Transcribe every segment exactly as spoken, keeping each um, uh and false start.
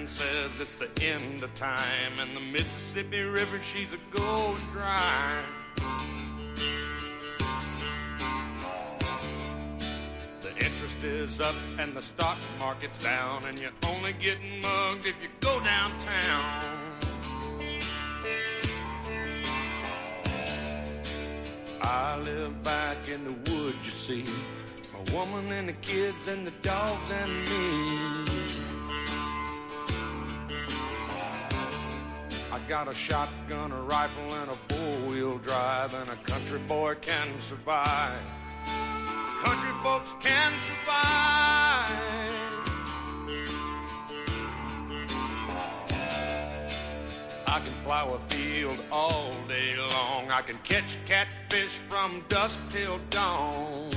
man says it's the end of time, and the Mississippi River, she's a going dry. The interest is up and the stock market's down, and you're only getting mugged if you go downtown. I live back in the woods, you see, a woman and the kids and the dogs and me. I got a shotgun, a rifle, and a four-wheel drive, and a country boy can survive. Country folks can survive. I can plow a field all day long. I can catch catfish from dusk till dawn.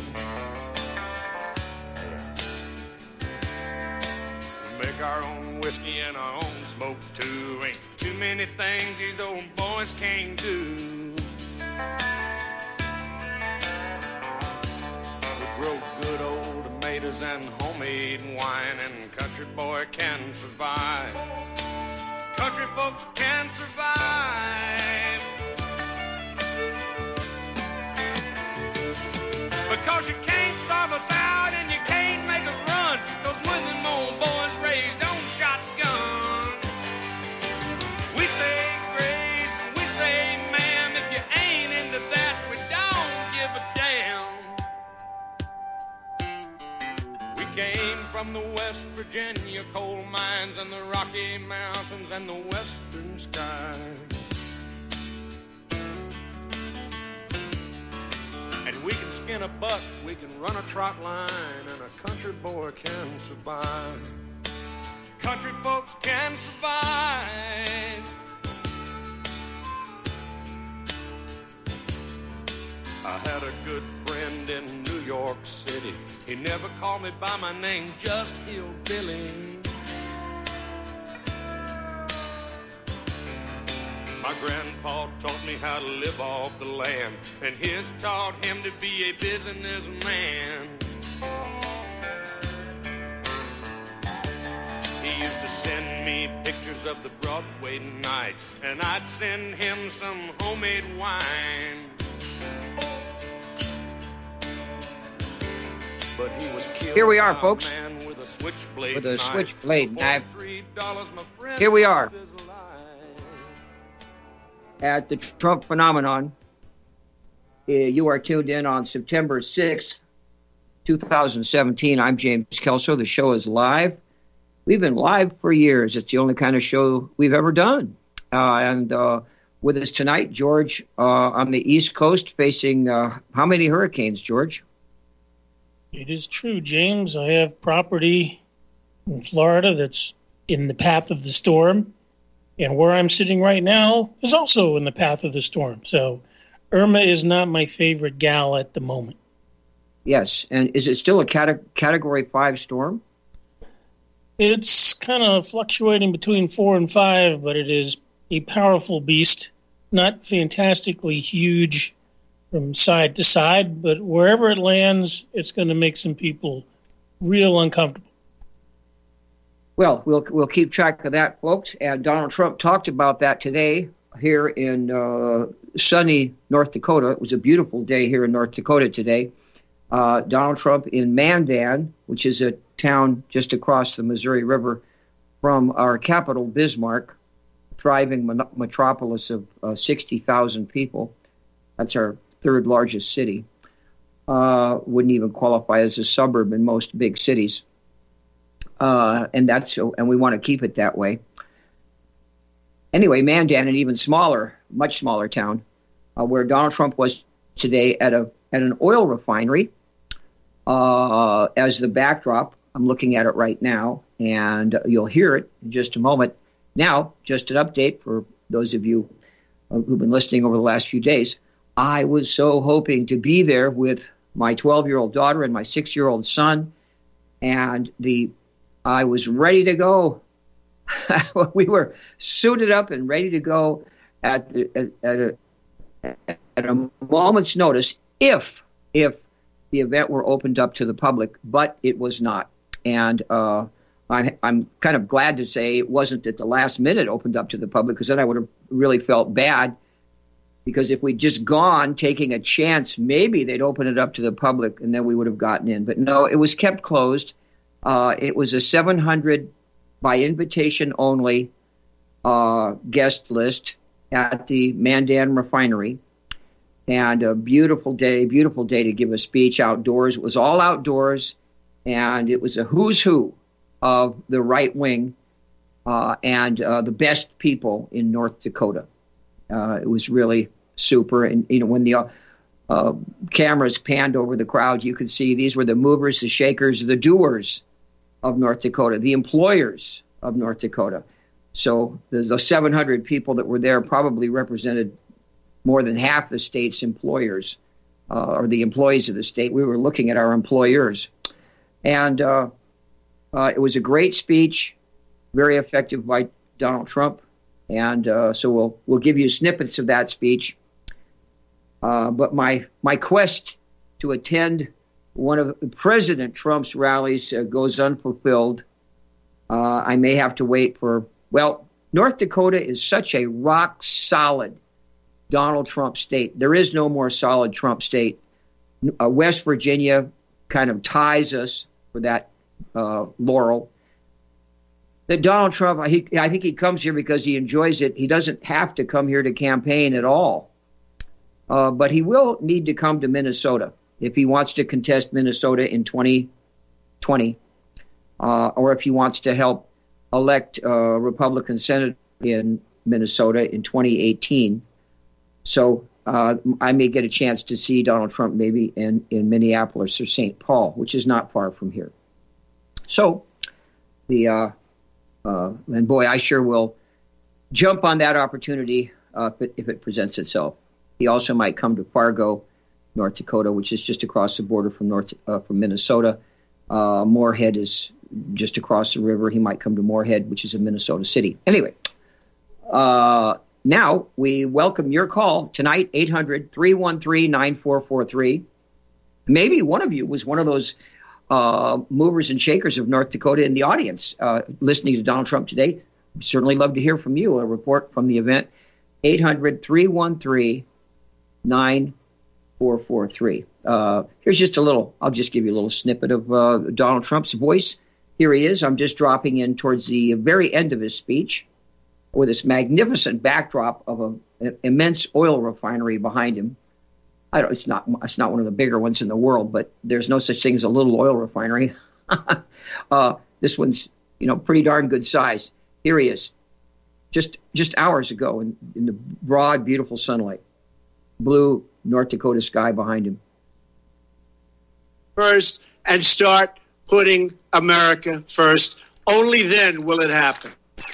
We make our own whiskey and our own smoke too. Ain't too many things these old boys can't do. We grow good old tomatoes and homemade wine, and country boy can survive. Country folks can survive. Because you can't starve us out and you can't make us run. Those Woodland old boys raised on shotguns. We say grace and we say ma'am. If you ain't into that, we don't give a damn. We came from the West Virginia coal mines and the Rocky Mountains and the western skies. And we can skin a buck, we can run a trot line, and a country boy can survive. Country folks can survive. I had a good friend in New York City. He never called me by my name, just Hillbilly. My grandpa taught me how to live off the land, and his taught him to be a businessman. He used to send me pictures of the Broadway nights, and I'd send him some homemade wine. But he was killed. Here we are, folks, with a switchblade with a knife. switchblade knife. Here we are at the Trump phenomenon. Uh, you are tuned in on September sixth, twenty seventeen. I'm James Kelso. The show is live. We've been live for years. It's the only kind of show we've ever done. Uh, and uh, with us tonight, George, uh, on the East Coast, facing uh, how many hurricanes, George? It is true, James. I have property in Florida that's in the path of the storm. And where I'm sitting right now is also in the path of the storm. So Irma is not my favorite gal at the moment. Yes. And is it still a cate- category five storm? It's kind of fluctuating between four and five, but it is a powerful beast. Not fantastically huge from side to side, but wherever it lands, it's going to make some people real uncomfortable. Well, we'll we'll keep track of that, folks. And Donald Trump talked about that today here in uh, sunny North Dakota. It was a beautiful day here in North Dakota today. Uh, Donald Trump in Mandan, which is a town just across the Missouri River from our capital, Bismarck, thriving mon- metropolis of uh, sixty thousand people. That's our third largest city. Uh, wouldn't even qualify as a suburb in most big cities. Uh, and that's and we want to keep it that way. Anyway, Mandan, an even smaller, much smaller town, uh, where Donald Trump was today at a at an oil refinery. Uh, as the backdrop, I'm looking at it right now, and you'll hear it in just a moment. Now, just an update for those of you uh, who've been listening over the last few days. I was so hoping to be there with my twelve-year-old daughter and my six-year-old son, and the I was ready to go. We were suited up and ready to go at, the, at, at, a, at a moment's notice if if the event were opened up to the public, but it was not. And uh, I, I'm kind of glad to say it wasn't at the last minute opened up to the public, because then I would have really felt bad. Because if we'd just gone taking a chance, maybe they'd open it up to the public and then we would have gotten in. But no, it was kept closed. Uh, it was a seven hundred by invitation only uh, guest list at the Mandan Refinery. And a beautiful day, beautiful day to give a speech outdoors. It was all outdoors, and it was a who's who of the right wing uh, and uh, the best people in North Dakota. Uh, it was really super. And, you know, when the uh, uh, cameras panned over the crowd, you could see these were the movers, the shakers, the doers of North Dakota, the employers of North Dakota. So the, the seven hundred people that were there probably represented more than half the state's employers uh, or the employees of the state. We were looking at our employers. And uh, uh, it was a great speech, very effective by Donald Trump. And uh, so we'll we'll give you snippets of that speech. Uh, but my my quest to attend one of President Trump's rallies uh, goes unfulfilled. Uh, I may have to wait for, well, North Dakota is such a rock solid Donald Trump state. There is no more solid Trump state. Uh, West Virginia kind of ties us for that uh, laurel. That Donald Trump, he, I think he comes here because he enjoys it. He doesn't have to come here to campaign at all. Uh, but he will need to come to Minnesota if he wants to contest Minnesota in twenty twenty, uh, or if he wants to help elect a Republican senator in Minnesota in twenty eighteen. So uh, I may get a chance to see Donald Trump maybe in, in Minneapolis or Saint Paul, which is not far from here. So the... Uh, Uh, and boy, I sure will jump on that opportunity uh, if, it, if it presents itself. He also might come to Fargo, North Dakota, which is just across the border from North uh, from Minnesota. Uh, Moorhead is just across the river. He might come to Moorhead, which is in Minnesota City. Anyway, uh, now we welcome your call tonight, eight hundred, three one three, nine four four three. Maybe one of you was one of those Uh, movers and shakers of North Dakota in the audience uh, listening to Donald Trump today. Certainly love to hear from you. A report from the event, eight hundred, three one three, nine four four three. Uh, here's just a little, I'll just give you a little snippet of uh, Donald Trump's voice. Here he is. I'm just dropping in towards the very end of his speech with this magnificent backdrop of a, an immense oil refinery behind him. I don't. It's not. It's not one of the bigger ones in the world, but there's no such thing as a little oil refinery. uh, this one's, you know, pretty darn good size. Here he is, just just hours ago in, in the broad, beautiful sunlight, blue North Dakota sky behind him. First, and start putting America first. Only then will it happen.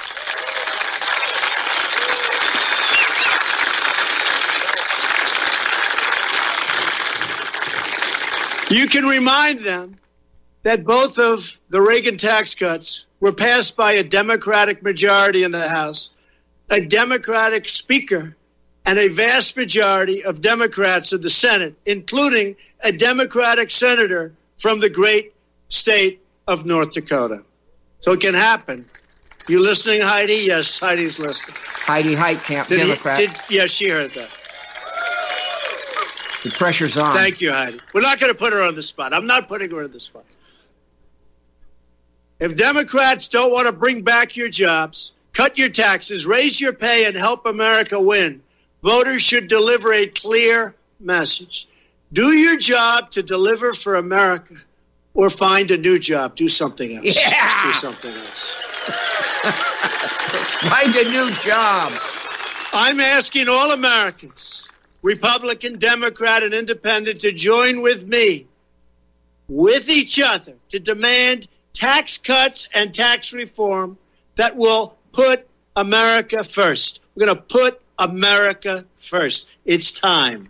You can remind them that both of the Reagan tax cuts were passed by a Democratic majority in the House, a Democratic speaker, and a vast majority of Democrats in the Senate, including a Democratic senator from the great state of North Dakota. So it can happen. You listening, Heidi? Yes, Heidi's listening. Heidi Heitkamp, Did he- Democrat. did- yes, she heard that. The pressure's on. Thank you, Heidi. We're not going to put her on the spot. I'm not putting her on the spot. If Democrats don't want to bring back your jobs, cut your taxes, raise your pay, and help America win, voters should deliver a clear message. Do your job to deliver for America, or find a new job. Do something else. Yeah! Do something else. Find a new job. I'm asking all Americans, Republican, Democrat, and Independent, to join with me, with each other, to demand tax cuts and tax reform that will put America first. We're going to put America first. It's time.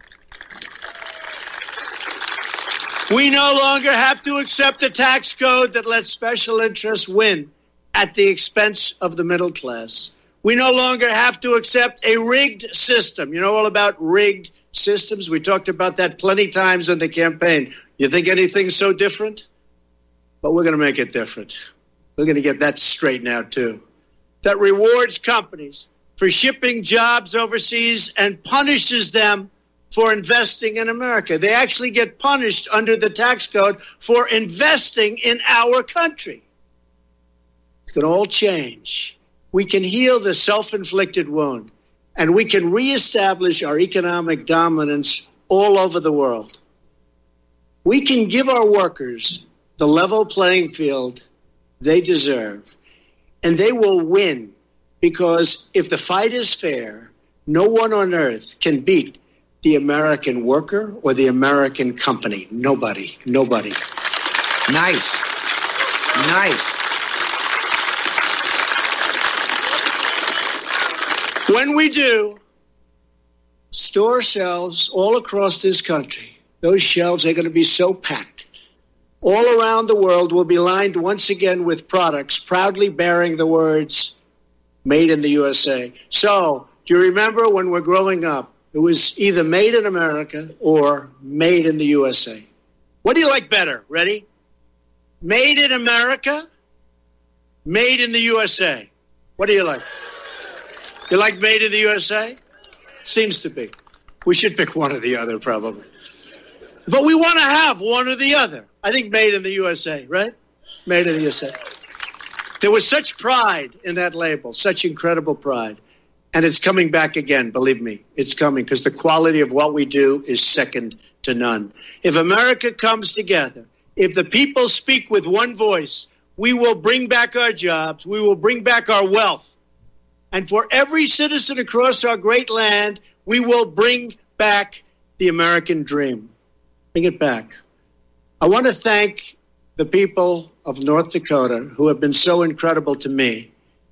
We no longer have to accept a tax code that lets special interests win at the expense of the middle class. We no longer have to accept a rigged system. You know all about rigged systems? We talked about that plenty times in the campaign. You think anything's so different? But we're going to make it different. we're going to get that straightened out too, that rewards companies for shipping jobs overseas and punishes them for investing in America. They actually get punished under the tax code for investing in our country. It's going to all change. We can heal the self-inflicted wound, and we can reestablish our economic dominance all over the world. We can give our workers the level playing field they deserve, and they will win, because if the fight is fair, no one on earth can beat the American worker or the American company. Nobody. Nobody. Nice. Nice. When we do, store shelves all across this country, those shelves are going to be so packed. All around the world will be lined once again with products proudly bearing the words, made in the U S A. So, do you remember when we're growing up, it was either made in America or made in the U S A? What do you like better? Ready? Made in America, made in the U S A. What do you like? You like made in the U S A? Seems to be. We should pick one or the other, probably. But we want to have one or the other. I think made in the U S A, right? Made in the U S A. There was such pride in that label, such incredible pride. And it's coming back again, believe me. It's coming, because the quality of what we do is second to none. If America comes together, if the people speak with one voice, we will bring back our jobs, we will bring back our wealth. And for every citizen across our great land, we will bring back the American dream. Bring it back. I want to thank the people of North Dakota who have been so incredible to me.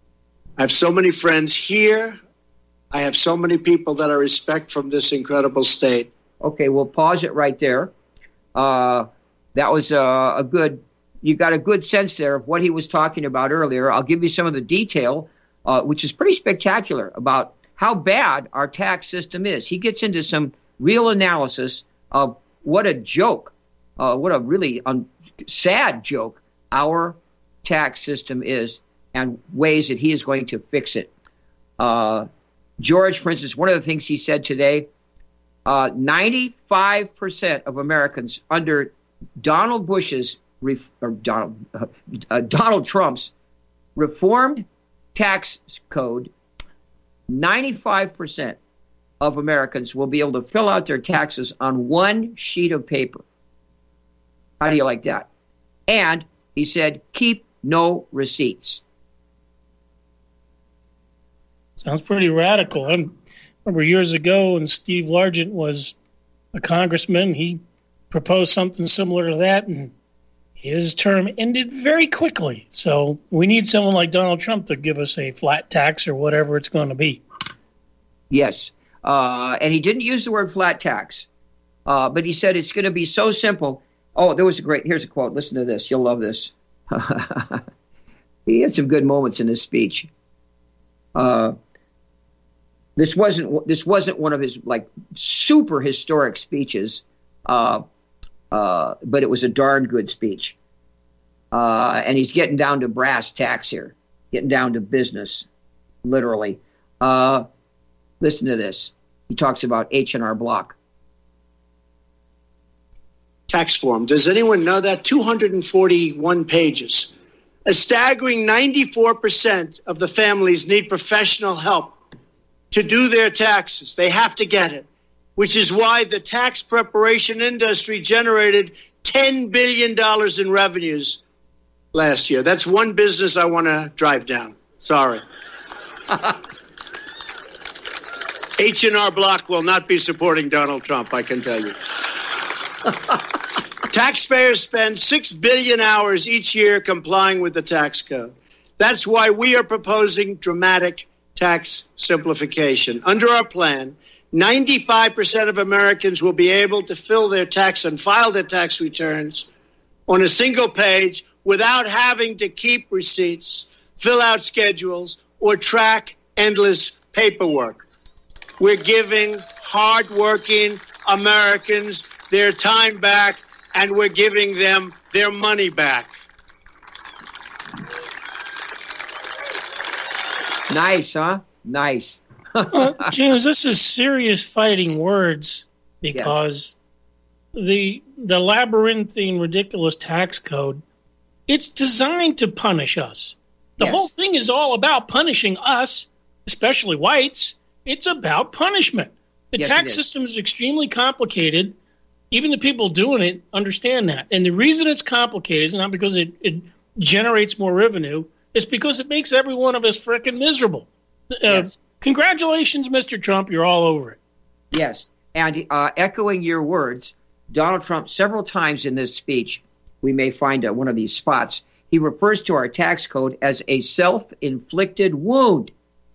I have so many friends here. I have so many people that I respect from this incredible state. Okay, we'll pause it right there. Uh, that was uh, a good, you got a good sense there of what he was talking about earlier. I'll give you some of the detail, uh, which is pretty spectacular, about how bad our tax system is. He gets into some real analysis of what a joke, uh, what a really un- sad joke our tax system is, and ways that he is going to fix it. Uh, George, for instance, one of the things he said today, uh, ninety-five percent of Americans under Donald Bush's, ref- or Donald, uh, uh, Donald Trump's reformed tax code, ninety-five percent of Americans will be able to fill out their taxes on one sheet of paper. How do you like that? And he said, keep no receipts. Sounds pretty radical. I remember years ago when Steve Largent was a congressman, he proposed something similar to that, and his term ended very quickly. So we need someone like Donald Trump to give us a flat tax or whatever it's going to be. Yes. Uh, and he didn't use the word flat tax, uh, but he said it's going to be so simple. Oh, there was a great, here's a quote. Listen to this. You'll love this. He had some good moments in this speech. Uh, this wasn't this wasn't one of his like super historic speeches, uh, uh, but it was a darn good speech. Uh, and he's getting down to brass tacks here, getting down to business, literally. Uh, listen to this. He talks about H and R Block. Tax form. Does anyone know that? two hundred forty-one pages. A staggering ninety-four percent of the families need professional help to do their taxes. They have to get it, which is why the tax preparation industry generated ten billion dollars in revenues last year. That's one business I want to drive down. Sorry. H and R Block will not be supporting Donald Trump, I can tell you. Taxpayers spend six billion hours each year complying with the tax code. That's why we are proposing dramatic tax simplification. Under our plan, ninety-five percent of Americans will be able to fill their tax and file their tax returns on a single page without having to keep receipts, fill out schedules, or track endless paperwork. We're giving hardworking Americans their time back, and we're giving them their money back. Nice, huh? Nice. Well, James, this is serious fighting words because yes. the the labyrinthine, ridiculous tax code, it's designed to punish us. The yes. whole thing is all about punishing us, especially whites. It's about punishment. The yes, tax system is extremely complicated. Even the people doing it understand that. And the reason it's complicated is not because it, it generates more revenue. It's because it makes every one of us frickin' miserable. Uh, yes. Congratulations, Mister Trump. You're all over it. Yes. And uh, echoing your words, Donald Trump, several times in this speech, we may find uh, one of these spots, he refers to our tax code as a self-inflicted wound.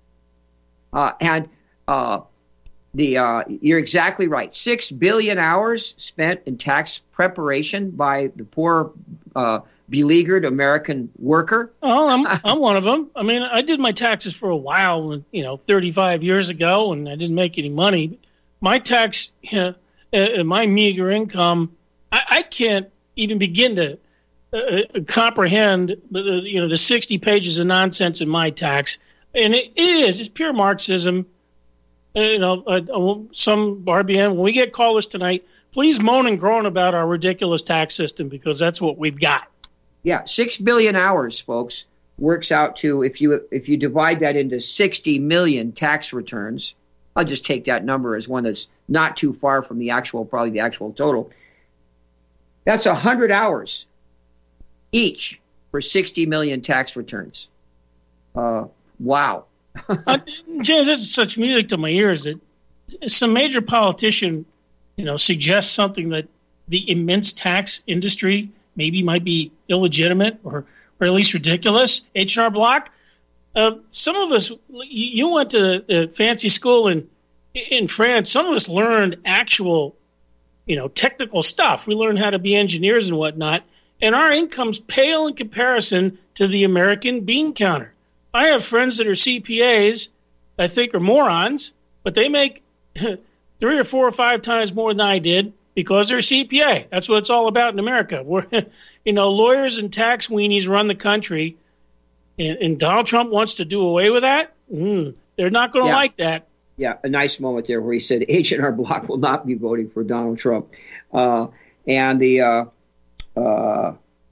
Uh, and uh, the uh, you're exactly right. Six billion hours spent in tax preparation by the poor, uh, beleaguered American worker. Oh, I'm I'm one of them. I mean, I did my taxes for a while, you know, thirty-five years ago, and I didn't make any money. My tax, uh, uh, my meager income, I, I can't even begin to uh, comprehend, uh, you know, the sixty pages of nonsense in my tax. And it, it is, it's pure Marxism. Uh, you know, uh, some R B N, when we get callers tonight, please moan and groan about our ridiculous tax system because that's what we've got. Yeah, six billion hours, folks, works out to, if you if you divide that into sixty million tax returns, I'll just take that number as one that's not too far from the actual, probably the actual total. That's one hundred hours each for sixty million tax returns. Uh, wow. uh, James, this is such music to my ears that some major politician, you know, suggests something that the immense tax industry maybe might be illegitimate or, or at least ridiculous. H and R Block, uh, some of us, you went to a fancy school in in France. Some of us learned actual, you know, technical stuff. We learned how to be engineers and whatnot, and our incomes pale in comparison to the American bean counter. I have friends that are C P As, I think are morons, but they make three or four or five times more than I did because they're C P A. That's what it's all about in America. We're, you know, lawyers and tax weenies run the country, and, and Donald Trump wants to do away with that? Mm, they're not going to yeah. like that. Yeah, a nice moment there where he said H and R Block will not be voting for Donald Trump. Uh, and the uh, uh,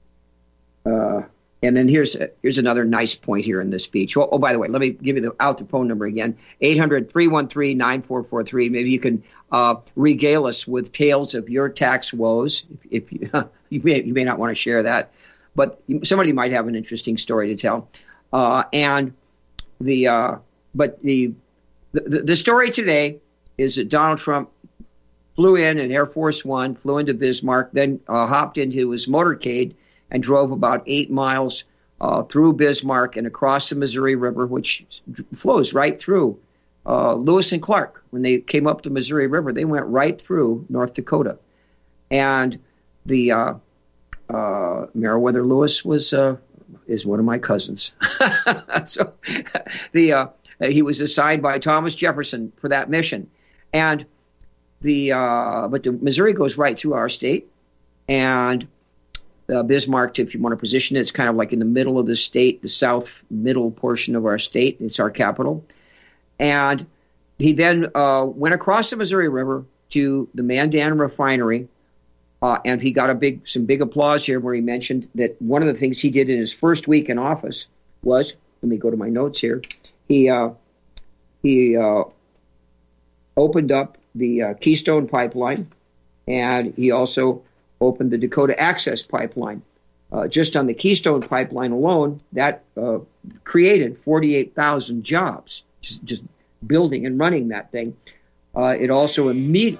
uh, and then here's here's another nice point here in this speech. Oh, oh, by the way, let me give you the out the phone number again: eight hundred, three one three, nine four four three. Maybe you can uh, regale us with tales of your tax woes. If, if you you may you may not want to share that, but somebody might have an interesting story to tell. Uh, and the uh, but the, the the story today is that Donald Trump flew in an Air Force One, flew into Bismarck, then uh, hopped into his motorcade and drove about eight miles uh, through Bismarck and across the Missouri River, which flows right through uh, Lewis and Clark. When they came up the Missouri River, they went right through North Dakota. And the uh, uh, Meriwether Lewis was uh, is one of my cousins. So the uh, he was assigned by Thomas Jefferson for that mission. And the uh, but the Missouri goes right through our state, and Uh, Bismarck, if you want to position it, it's kind of like in the middle of the state, the south middle portion of our state. It's our capital. And he then uh, went across the Missouri River to the Mandan refinery, uh, and he got a big, some big applause here where he mentioned that one of the things he did in his first week in office was, let me go to my notes here, he uh, he uh, opened up the uh, Keystone Pipeline, and he also opened the Dakota Access Pipeline. Uh, just on the Keystone Pipeline alone, that uh, created forty-eight thousand jobs, just, just building and running that thing. Uh, it also imme-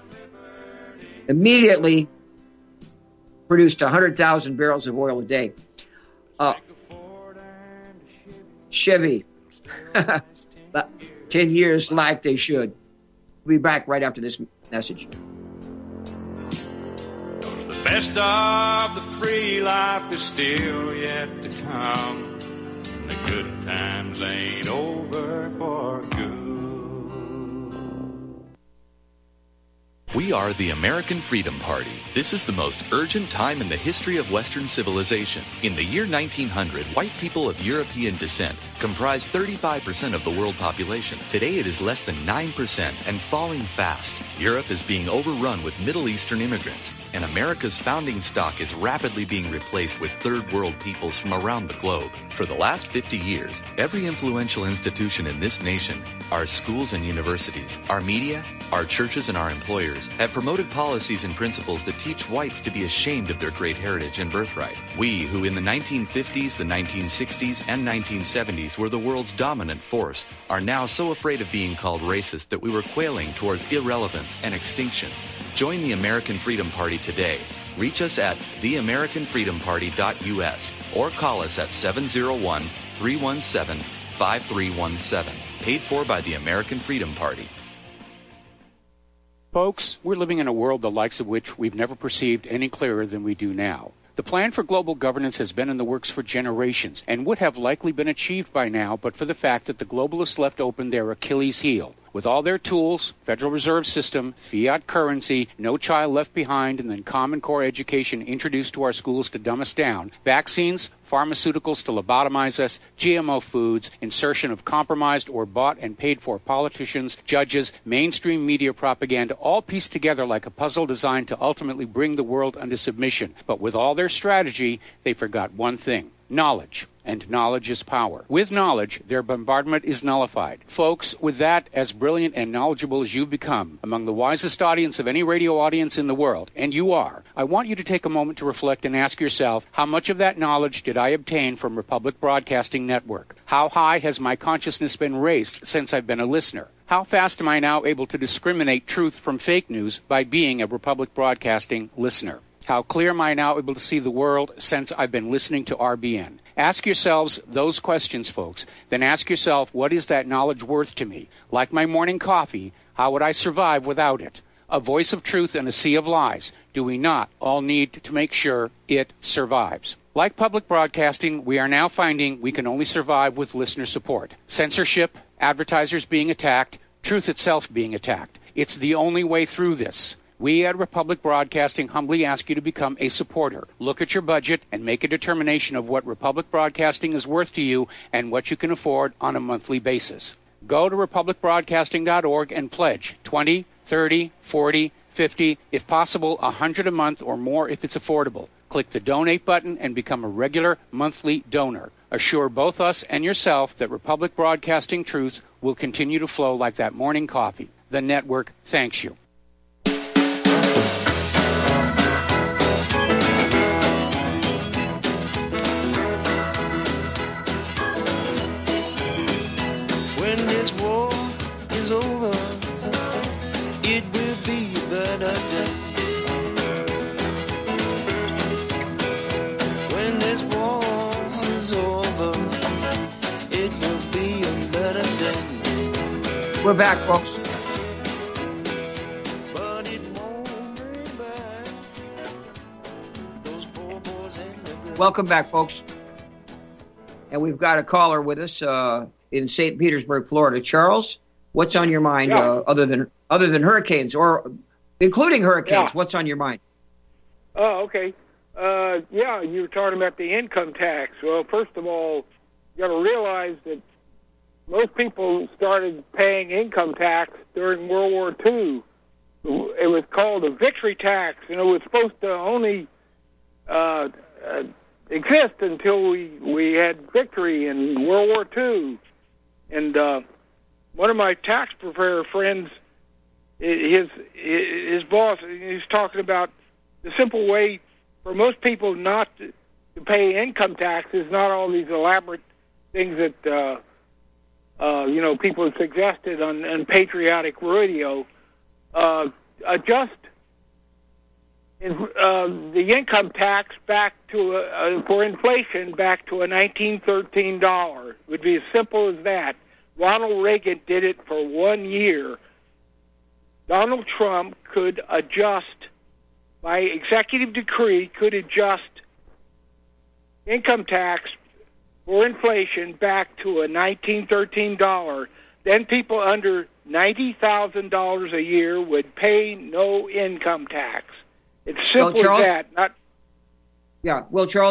immediately produced one hundred thousand barrels of oil a day. Uh, Chevy, ten years like they should. We'll be back right after this message. Best of the free life is still yet to come. The good times ain't over for good. We are the American Freedom Party. This is the most urgent time in the history of Western civilization. In the year nineteen hundred, white people of European descent comprised thirty-five percent of the world population. Today it is less than nine percent and falling fast. Europe is being overrun with Middle Eastern immigrants, and America's founding stock is rapidly being replaced with third world peoples from around the globe. For the last fifty years, every influential institution in this nation, our schools and universities, our media, our churches and our employers have promoted policies and principles that teach whites to be ashamed of their great heritage and birthright. We, who in the nineteen fifties, the nineteen sixties, and nineteen seventies were the world's dominant force, are now so afraid of being called racist that we were quailing towards irrelevance and extinction. Join the American Freedom Party today. Reach us at the american freedom party dot u s or call us at seven oh one, three one seven, five three one seven. Paid for by the American Freedom Party. Folks, we're living in a world the likes of which we've never perceived any clearer than we do now. The plan for global governance has been in the works for generations and would have likely been achieved by now but for the fact that the globalists left open their Achilles heel. With all their tools, Federal Reserve System, fiat currency, no child left behind, and then Common Core education introduced to our schools to dumb us down, vaccines, pharmaceuticals to lobotomize us, G M O foods, insertion of compromised or bought and paid for politicians, judges, mainstream media propaganda, all pieced together like a puzzle designed to ultimately bring the world under submission. But with all their strategy, they forgot one thing: knowledge. And knowledge is power. With knowledge, their bombardment is nullified. Folks, with that, as brilliant and knowledgeable as you've become, among the wisest audience of any radio audience in the world, and you are, I want you to take a moment to reflect and ask yourself, how much of that knowledge did I obtain from Republic Broadcasting Network? How high has my consciousness been raised since I've been a listener? How fast am I now able to discriminate truth from fake news by being a Republic Broadcasting listener? How clear am I now able to see the world since I've been listening to R B N? Ask yourselves those questions, folks. Then ask yourself, what is that knowledge worth to me? Like my morning coffee, how would I survive without it? A voice of truth in a sea of lies. Do we not all need to make sure it survives? Like public broadcasting, we are now finding we can only survive with listener support. Censorship, advertisers being attacked, truth itself being attacked. It's the only way through this. We at Republic Broadcasting humbly ask you to become a supporter. Look at your budget and make a determination of what Republic Broadcasting is worth to you and what you can afford on a monthly basis. Go to republic broadcasting dot org and pledge twenty, thirty, forty, fifty, if possible one hundred a month or more if it's affordable. Click the donate button and become a regular monthly donor. Assure both us and yourself that Republic Broadcasting truth will continue to flow like that morning coffee. The network thanks you. When this war is over, it will be a better day. When this war is over, it will be a better day. We're back, folks. But it won't bring back those poor boys in the grave. Welcome back, folks. And we've got a caller with us uh, in Saint Petersburg, Florida. Charles, what's on your mind Yeah. uh, other than other than hurricanes, or including hurricanes? Yeah. What's on your mind? Oh, okay. Uh, yeah, you were talking about the income tax. Well, first of all, you got to realize that most people started paying income tax during World War Two. It was called a victory tax, and it was supposed to only uh, uh, exist until we, we had victory in World War Two. And uh, one of my tax preparer friends, his his boss, he's talking about the simple way for most people not to, to pay income taxes, not all these elaborate things that uh, uh, you know people have suggested on, on patriotic radio. Uh, adjust in, uh, the income tax back to a, uh, for inflation back to a nineteen thirteen dollar. It would be as simple as that. Ronald Reagan did it for one year. Donald Trump could adjust, by executive decree, could adjust income tax for inflation back to a nineteen thirteen dollar. Then people under ninety thousand dollars a year would pay no income tax. It's simple Well, Charles- as that. Not Yeah. Well, Charles, Yeah.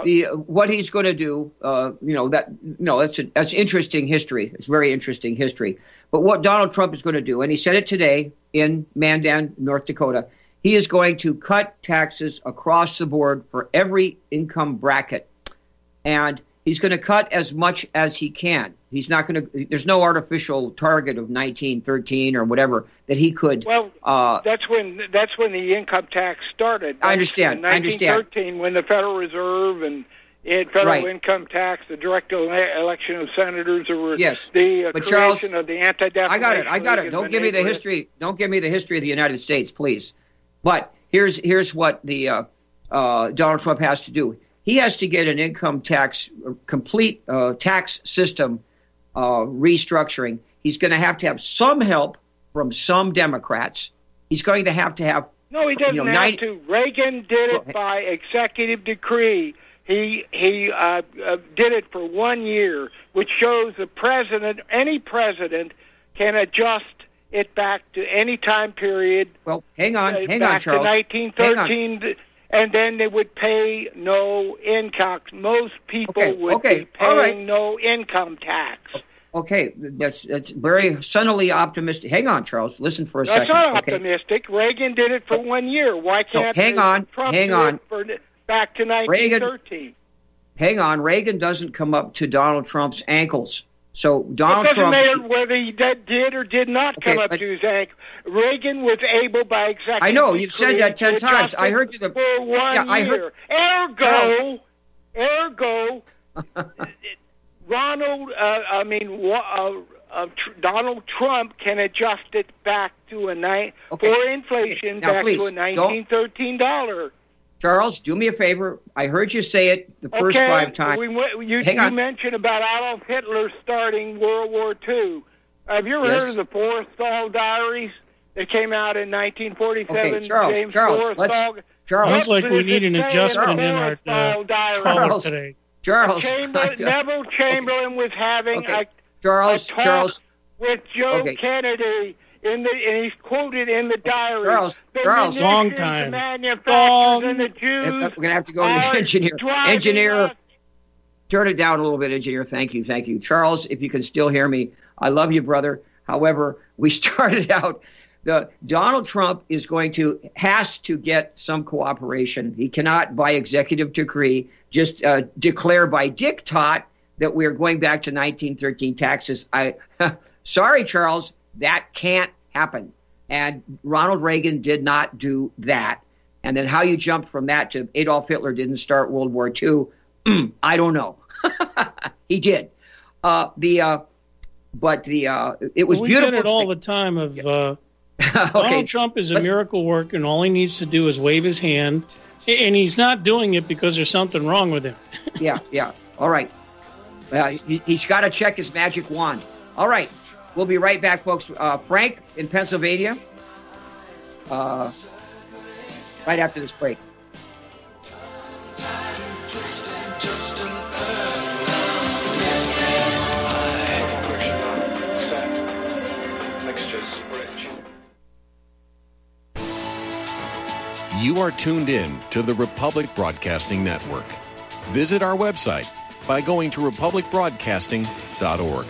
the what he's going to do, uh, you know, that you know, that's a, that's interesting history. It's very interesting history. But what Donald Trump is going to do, and he said it today in Mandan, North Dakota, he is going to cut taxes across the board for every income bracket, and he's going to cut as much as he can. He's not going to. There's no artificial target of nineteen thirteen or whatever that he could. Well, uh, that's when that's when the income tax started. That's I understand. In I understand. nineteen thirteen, when the Federal Reserve and it federal Right. income tax, the direct ele- election of senators, or Yes. the uh, But creation Charles, of the anti-defamation I got it. I got League it. in Don't give me the neighborhood. history. Don't give me the history of the United States, please. But here's here's what the uh, uh, Donald Trump has to do. He has to get an income tax complete uh, tax system uh, restructuring. He's going to have to have some help from some Democrats. He's going to have to have. No, he doesn't you know, have ninety to. Reagan did it Well, by executive decree. He he uh, uh, did it for one year, which shows the president, any president, can adjust it back to any time period. Well, hang on, uh, hang back on, Charles. to nineteen thirteen, and then they would pay no income. Most people Okay, would okay, be all right. paying no income tax. Okay, that's that's very sunnily optimistic. Hang on, Charles. Listen for a That's second. not okay? optimistic. Reagan did it for one year. Why can't hang on, Trump hang do on. it for back to nineteen thirteen? Hang on. Reagan doesn't come up to Donald Trump's ankles. So Donald It doesn't Trump. matter whether he did, did or did not Okay, come up but- to his ankle. Reagan was able by executive I know, you've said decree that ten to times. adjust I it heard you the- for one Yeah, I year. heard- Ergo, ergo, Ronald, uh, I mean, wa- uh, uh, tr- Donald Trump can adjust it back to a ni- Okay. for inflation Now, back please, to a don't- nineteen thirteen dollar. Charles, do me a favor. I heard you say it the first okay, five times. We, went- you, Hang you on. mentioned about Adolf Hitler starting World War Two. Have you ever Yes. heard of the Forrestal Diaries that came out in nineteen forty-seven? Okay, Charles, James Charles, Forrestal. let's- Charles. Sounds like What we does need it an say adjustment the in our uh, Forrestal Diaries? caller Charles. today. Charles, Chamber, Neville Chamberlain was having Okay. a, Charles, a talk Charles, with Joe Okay. Kennedy in the, and he's quoted in the diary. Charles, the Charles. munitions, Long the time. manufacturers, Long- and the we're Jews going to have to go to are the engineer. driving Engineer, us. turn it down a little bit, engineer. Thank you, thank you. Charles, if you can still hear me, I love you, brother. However, we started out, the Donald Trump is going to, has to get some cooperation. He cannot, by executive decree, just uh, declare by diktat that we're going back to nineteen thirteen taxes. I, sorry, Charles, that can't happen. And Ronald Reagan did not do that. And then how you jumped from that to Adolf Hitler didn't start World War Two, I don't know. He did. Uh, the uh, but the uh, it was we beautiful. get it all the time of uh, okay. Donald Trump is a Let's- miracle worker, and all he needs to do is wave his hand, and he's not doing it because there's something wrong with him. yeah, yeah. All right. Uh, he, he's got to check his magic wand. All right. We'll be right back, folks. Uh, Frank in Pennsylvania. Uh, right after this break. You are tuned in to the Republic Broadcasting Network. Visit our website by going to republic broadcasting dot org.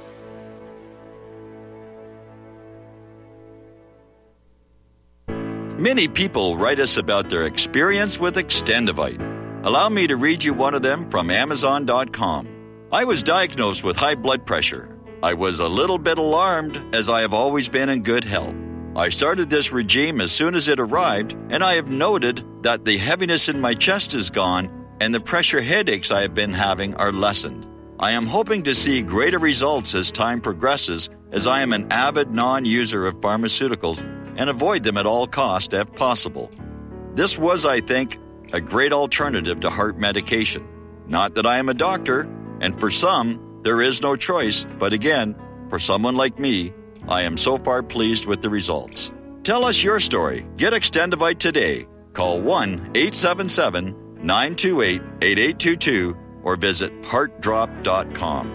Many people write us about their experience with Extendivite. Allow me to read you one of them from amazon dot com. I was diagnosed with high blood pressure. I was a little bit alarmed, as I have always been in good health. I started this regime as soon as it arrived, and I have noted that the heaviness in my chest is gone and the pressure headaches I have been having are lessened. I am hoping to see greater results as time progresses, as I am an avid non-user of pharmaceuticals and avoid them at all costs if possible. This was, I think, a great alternative to heart medication. Not that I am a doctor, and for some, there is no choice, but again, for someone like me, I am so far pleased with the results. Tell us your story. Get Extendivite today. Call one eight seven seven, nine two eight, eight eight two two or visit heart drop dot com.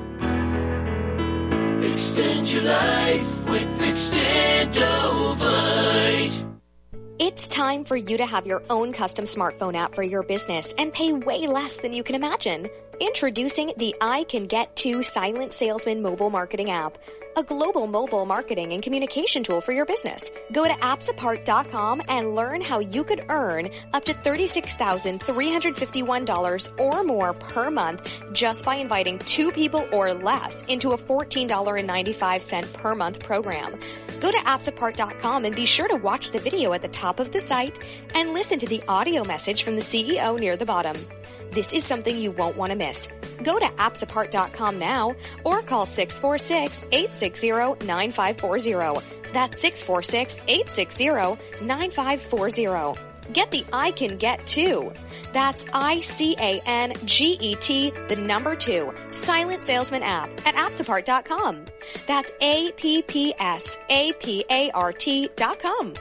Extend your life with Extendovite. It It's time for you to have your own custom smartphone app for your business and pay way less than you can imagine. Introducing the I Can Get To Silent Salesman mobile marketing app, a global mobile marketing and communication tool for your business. Go to apps apart dot com and learn how you could earn up to thirty-six thousand three hundred fifty-one dollars or more per month just by inviting two people or less into a fourteen dollars and ninety-five cents per month program. Go to apps apart dot com and be sure to watch the video at the top of the site and listen to the audio message from the C E O near the bottom. This is something you won't want to miss. Go to apps apart dot com now or call six four six, eight six zero, nine five four zero. That's six four six, eight six zero, nine five four zero. Get the I Can Get To. That's I C A N G E T, the number two, Silent Salesman app at apps apart dot com. That's A P P S A P A R T dot com.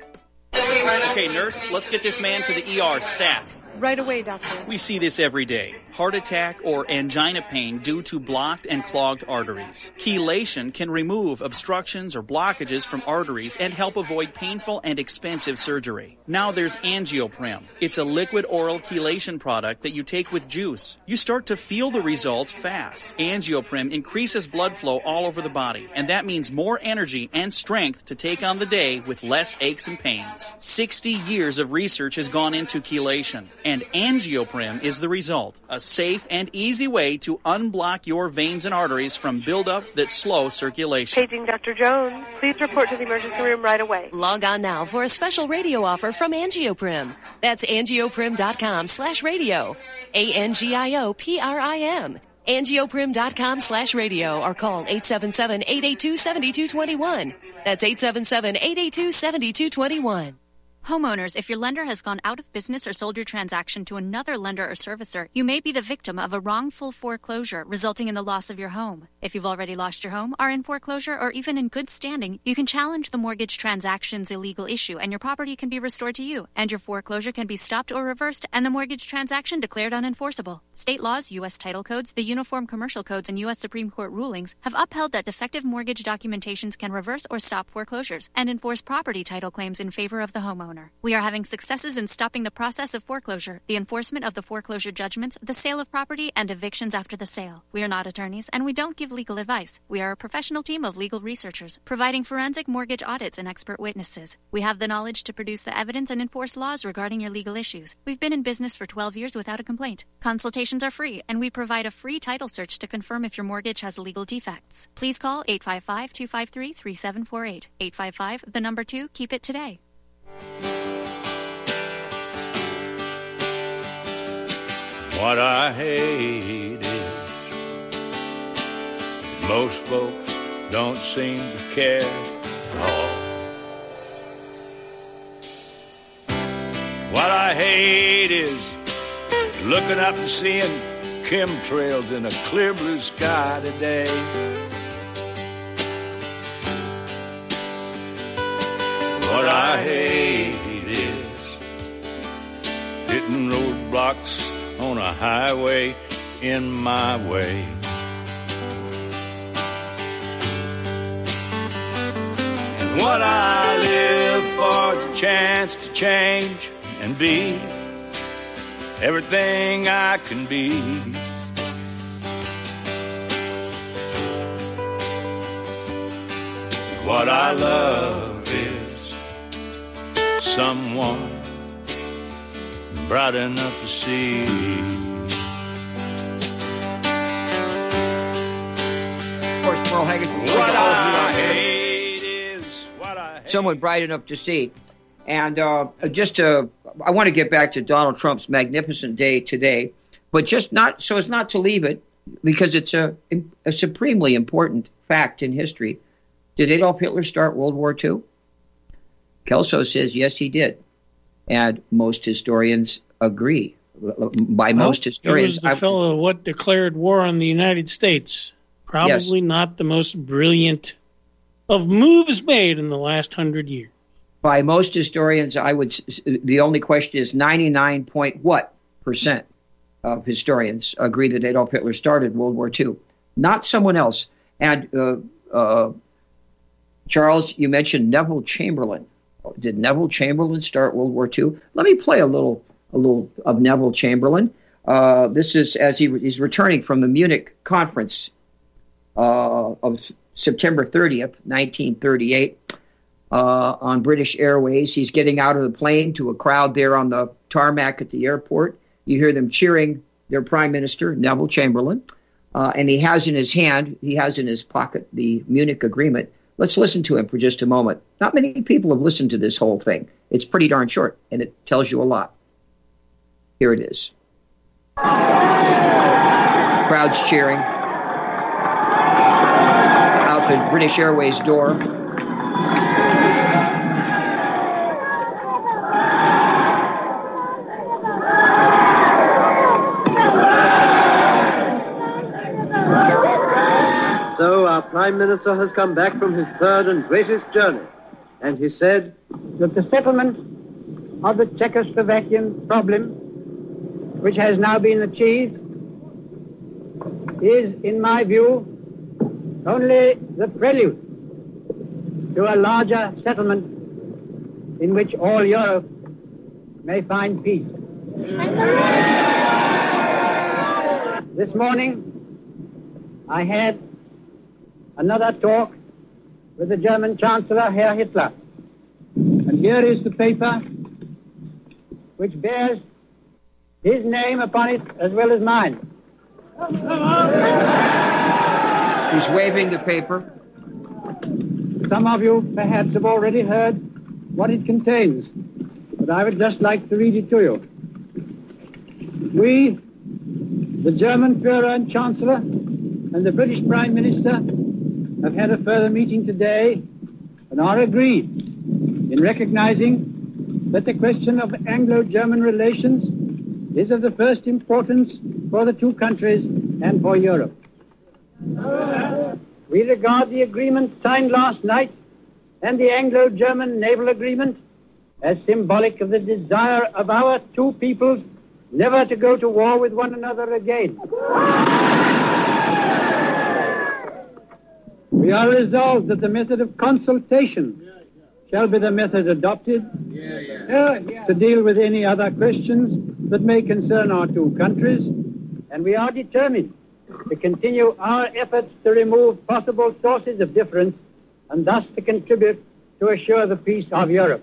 Okay, nurse, let's get this man to the E R stat. Right away, doctor. We see this every day. Heart attack or angina pain due to blocked and clogged arteries. Chelation can remove obstructions or blockages from arteries and help avoid painful and expensive surgery. Now there's Angioprim. It's a liquid oral chelation product that you take with juice. You start to feel the results fast. Angioprim increases blood flow all over the body, and that means more energy and strength to take on the day with less aches and pains. sixty years of research has gone into chelation, and Angioprim is the result. A safe and easy way to unblock your veins and arteries from buildup that slow circulation. Paging Doctor Jones. Please report to the emergency room right away. Log on now for a special radio offer from Angioprim. That's angioprim dot com slash radio. A N G I O P R I M. angioprim dot com slash radio or call eight seven seven, eight eight two, seven two two one. That's eight seven seven, eight eight two, seven two two one. Homeowners, if your lender has gone out of business or sold your transaction to another lender or servicer, you may be the victim of a wrongful foreclosure resulting in the loss of your home. If you've already lost your home, are in foreclosure, or even in good standing, you can challenge the mortgage transaction's illegal issue and your property can be restored to you, and your foreclosure can be stopped or reversed and the mortgage transaction declared unenforceable. State laws, U S title codes, the Uniform Commercial Codes, and U S Supreme Court rulings have upheld that defective mortgage documentations can reverse or stop foreclosures and enforce property title claims in favor of the homeowner. We are having successes in stopping the process of foreclosure, the enforcement of the foreclosure judgments, the sale of property, and evictions after the sale. We are not attorneys, and we don't give legal advice. We are a professional team of legal researchers, providing forensic mortgage audits and expert witnesses. We have the knowledge to produce the evidence and enforce laws regarding your legal issues. We've been in business for twelve years without a complaint. Consultations are free, and we provide a free title search to confirm if your mortgage has legal defects. Please call eight five five, two five three, three seven four eight. eight five five, the number two, keep it today. What I hate is most folks don't seem to care at all. What I hate is looking up and seeing chemtrails in a clear blue sky today. What I hate is hitting roadblocks on a highway in my way. And what I live for is a chance to change and be everything I can be. What I love is someone bright enough to see. Of course, Merle Haggis. What I hate is what I hate. Someone bright enough to see. And uh, just to, I want to get back to Donald Trump's magnificent day today, but just not so as not to leave it, because it's a, a supremely important fact in history. Did Adolf Hitler start World War Two? Kelso says yes, he did. And most historians agree. By well, most historians, it was the I, fellow what declared war on the United States. Probably yes. Not the most brilliant of moves made in the last hundred years. By most historians, I would. The only question is ninety-nine point what percent of historians agree that Adolf Hitler started World War Two, not someone else. And uh, uh, Charles, you mentioned Neville Chamberlain. Did Neville Chamberlain start World War Two? Let me play a little a little of Neville Chamberlain. Uh, this is as he he's returning from the Munich conference uh, of September thirtieth, nineteen thirty-eight, uh, on British Airways. He's getting out of the plane to a crowd there on the tarmac at the airport. You hear them cheering their Prime Minister, Neville Chamberlain, uh, and he has in his hand, he has in his pocket the Munich Agreement. Let's listen to him for just a moment. Not many people have listened to this whole thing. It's pretty darn short, and it tells you a lot. Here it is. Crowds cheering. Out the British Airways door. So our Prime Minister has come back from his third and greatest journey, and he said that the settlement of the Czechoslovakian problem, which has now been achieved, is, in my view, only the prelude to a larger settlement in which all Europe may find peace. This morning, I had another talk with the German Chancellor, Herr Hitler. And here is the paper which bears his name upon it as well as mine. He's waving the paper. Some of you perhaps have already heard what it contains, but I would just like to read it to you. We, the German Führer and Chancellor, and the British Prime Minister have had a further meeting today and are agreed in recognizing that the question of Anglo-German relations is of the first importance for the two countries and for Europe. We regard the agreement signed last night and the Anglo-German naval agreement as symbolic of the desire of our two peoples never to go to war with one another again. We are resolved that the method of consultation shall be the method adopted to deal with any other questions that may concern our two countries, and we are determined to continue our efforts to remove possible sources of difference and thus to contribute to assure the peace of Europe.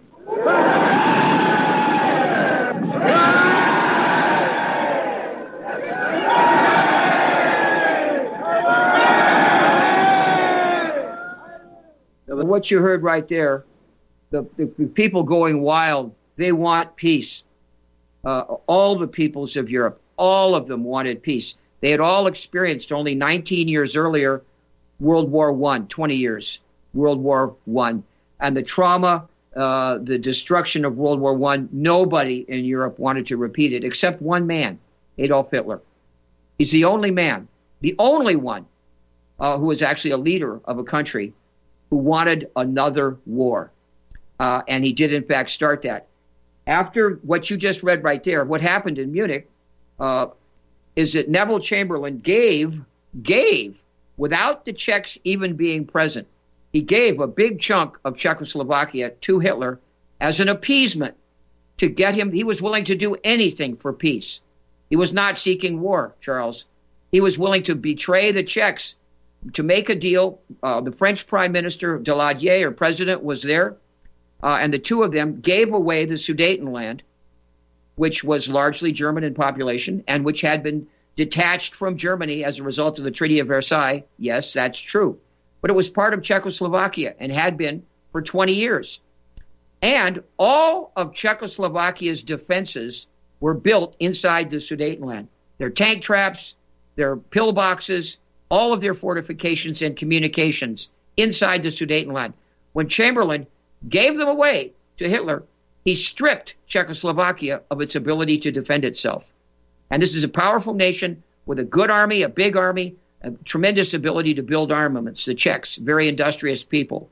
What you heard right there, the, the, the people going wild, they want peace. Uh, all the peoples of Europe, all of them wanted peace. They had all experienced only nineteen years earlier World War One, twenty years, World War One. And the trauma, uh, the destruction of World War One, nobody in Europe wanted to repeat it except one man, Adolf Hitler. He's the only man, the only one uh, who was actually a leader of a country who wanted another war. Uh, and he did, in fact, start that. After what you just read right there, what happened in Munich uh, is that Neville Chamberlain gave, gave, without the Czechs even being present, he gave a big chunk of Czechoslovakia to Hitler as an appeasement to get him. He was willing to do anything for peace. He was not seeking war, Charles. He was willing to betray the Czechs to make a deal. Uh, the French Prime Minister, Daladier, or president, was there. Uh, and the two of them gave away the Sudetenland, which was largely German in population and which had been detached from Germany as a result of the Treaty of Versailles. Yes, that's true. But it was part of Czechoslovakia and had been for twenty years. And all of Czechoslovakia's defenses were built inside the Sudetenland. Their tank traps, their pillboxes, all of their fortifications and communications inside the Sudetenland. When Chamberlain gave them away to Hitler, he stripped Czechoslovakia of its ability to defend itself. And this is a powerful nation with a good army, a big army, a tremendous ability to build armaments. The Czechs, very industrious people.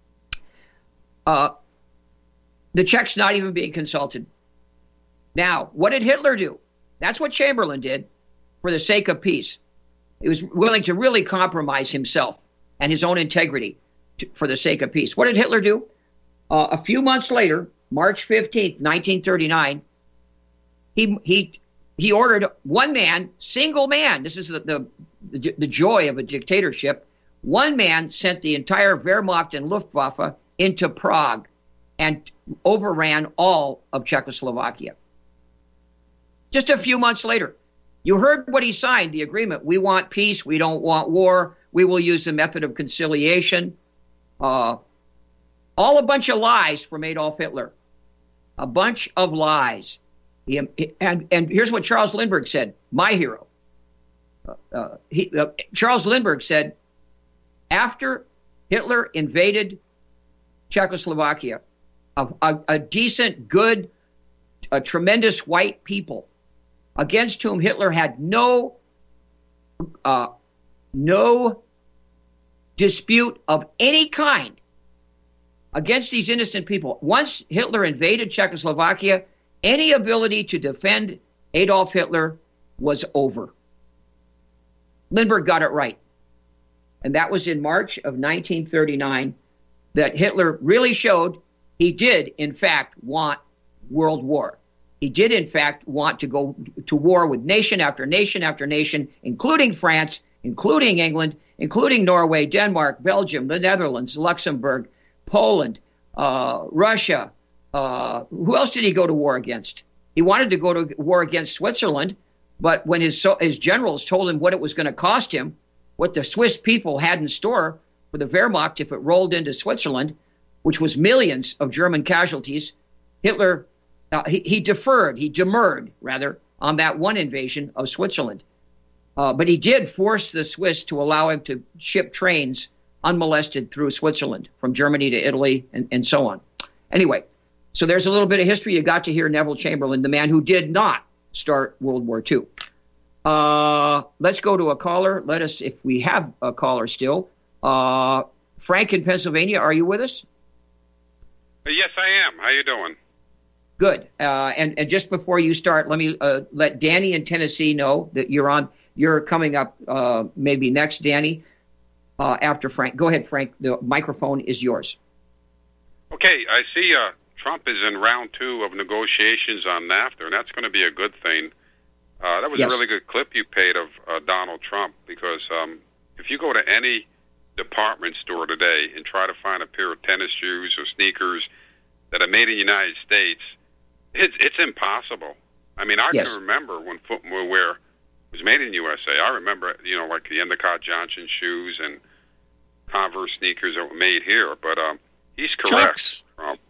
Uh, the Czechs not even being consulted. Now, what did Hitler do? That's what Chamberlain did for the sake of peace. He was willing to really compromise himself and his own integrity to, for the sake of peace. What did Hitler do? Uh, a few months later, March fifteenth, nineteen thirty-nine, he he he ordered one man, single man. This is the the, the, the joy of a dictatorship. One man sent the entire Wehrmacht and Luftwaffe into Prague and overran all of Czechoslovakia. Just a few months later, you heard what he signed, the agreement. We want peace. We don't want war. We will use the method of conciliation. Uh, all a bunch of lies from Adolf Hitler. A bunch of lies. He, and, and here's what Charles Lindbergh said, my hero. Uh, uh, he, uh, Charles Lindbergh said, after Hitler invaded Czechoslovakia, a, a, a decent, good, a tremendous white people against whom Hitler had no uh, no dispute of any kind, against these innocent people. Once Hitler invaded Czechoslovakia, any ability to defend Adolf Hitler was over. Lindbergh got it right. And that was in March of nineteen thirty-nine that Hitler really showed he did, in fact, want world war. He did, in fact, want to go to war with nation after nation after nation, including France, including England, including Norway, Denmark, Belgium, the Netherlands, Luxembourg, Poland, uh, Russia. Uh, who else did he go to war against? He wanted to go to war against Switzerland, but when his, his generals told him what it was going to cost him, what the Swiss people had in store for the Wehrmacht if it rolled into Switzerland, which was millions of German casualties, Hitler, uh, he, he deferred, he demurred, rather, on that one invasion of Switzerland. Uh, but he did force the Swiss to allow him to ship trains unmolested through Switzerland, from Germany to Italy, and, and so on. Anyway, so there's a little bit of history. You got to hear Neville Chamberlain, the man who did not start World War Two. Uh, let's go to a caller. Let us, if we have a caller still. Uh, Frank in Pennsylvania, are you with us? Yes, I am. How you doing? Good. Uh, and, and just before you start, let me uh, let Danny in Tennessee know that you're on. You're coming up uh, maybe next, Danny, uh, after Frank. Go ahead, Frank. The microphone is yours. Okay, I see uh, Trump is in round two of negotiations on NAFTA, and that's going to be a good thing. Uh, that was Yes. a really good clip you paid of uh, Donald Trump, because um, if you go to any department store today and try to find a pair of tennis shoes or sneakers that are made in the United States, it's, it's impossible. I mean, I Yes. can remember when footwear was made in U S A. I remember, you know, like the Endicott Johnson shoes and Converse sneakers that were made here. But um, he's correct, Chucks. Trump.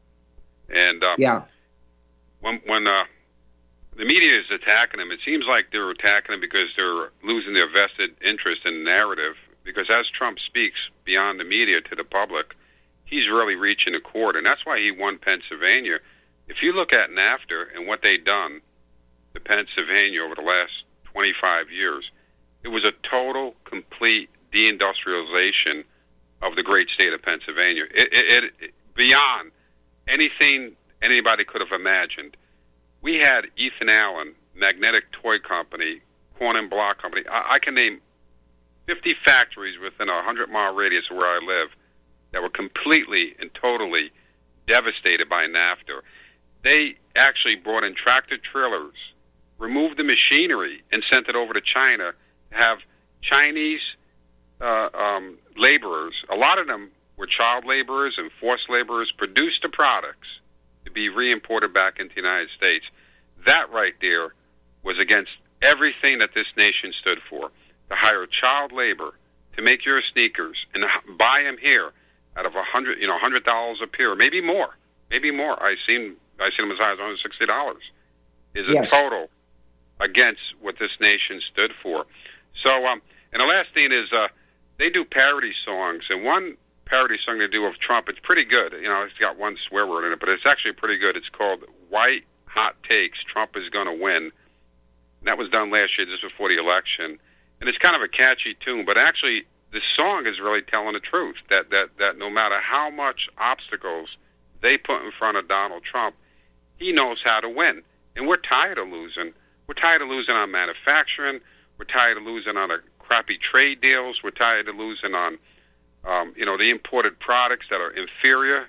And um, Yeah. when when uh, the media is attacking him, it seems like they're attacking him because they're losing their vested interest in the narrative. Because as Trump speaks beyond the media to the public, he's really reaching a chord, and that's why he won Pennsylvania. If you look at NAFTA and what they've done to Pennsylvania over the last twenty-five years, it was a total, complete deindustrialization of the great state of Pennsylvania. It, it, it beyond anything anybody could have imagined. We had Ethan Allen, Magnetic Toy Company, Corn and Block Company. I, I can name fifty factories within a hundred-mile radius of where I live that were completely and totally devastated by NAFTA. They actually brought in tractor-trailers, removed the machinery, and sent it over to China to have Chinese uh, um, laborers, a lot of them were child laborers and forced laborers, produce the products to be re-imported back into the United States. That right there was against everything that this nation stood for. To hire child labor to make your sneakers and buy them here out of a hundred, you know, hundred dollars a pair, maybe more, maybe more. I seen, I seen them as high as one hundred sixty dollars. Is a Yes. total against what this nation stood for. So, um, and the last thing is, uh, they do parody songs, and one parody song they do of Trump, it's pretty good. You know, it's got one swear word in it, but it's actually pretty good. It's called White Hot Takes, Trump is Gonna Win. And that was done last year, just before the election. And it's kind of a catchy tune, but actually the song is really telling the truth, that, that, that no matter how much obstacles they put in front of Donald Trump, he knows how to win. And we're tired of losing. We're tired of losing on manufacturing. We're tired of losing on the crappy trade deals. We're tired of losing on, um, you know, the imported products that are inferior.